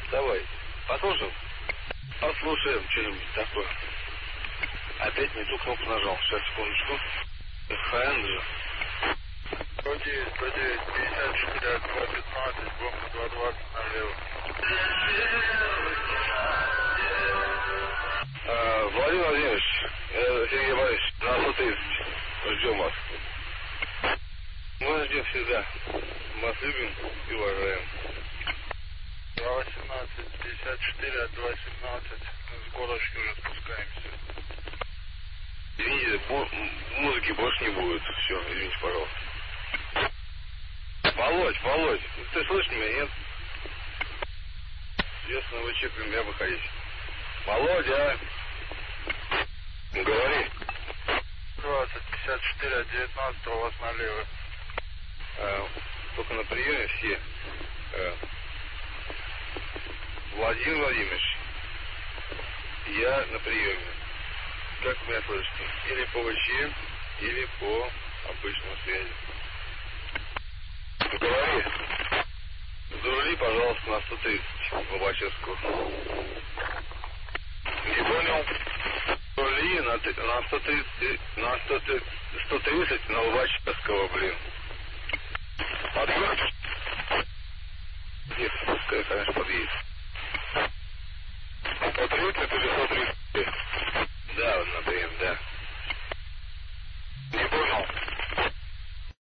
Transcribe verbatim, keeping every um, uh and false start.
Давай. Послушаем? Послушаем что-нибудь такое. Опять не ту кнопку нажал. Сейчас, секундочку. эф эн же. сто девять, сто девять, пятьдесят четыре, два пятнадцать, бомба два двадцать налево. А, Владимир Владимирович, э, Сергей Борисович, на сто тридцать. Ждем вас. Мы ждем всегда. Мы вас любим и уважаем. два восемнадцать, пятьдесят четыре, два семнадцать. С горочки уже спускаемся. Извините, бо- музыки больше не будет. Все, извините, пожалуйста. Володь, Володь, ты слышишь меня, нет? Если вы чекаем, я выходить. Володя! Говори. двадцать, пятьдесят четыре, девятнадцать, у вас налево. А, только на приеме все. А, Владимир Владимирович, я на приеме. Как вы меня слышите? Или по ВЧ, или по обычному связи. Говори. Зарули, пожалуйста, на сто тридцать Лобачевского. Не понял? Зарули на, на сто тридцать, на сто тридцать на Лобачевского, блин. Подъезд? Нет, пускай, конечно, подъедет. сто тридцать или сто тридцать? Да, например, да.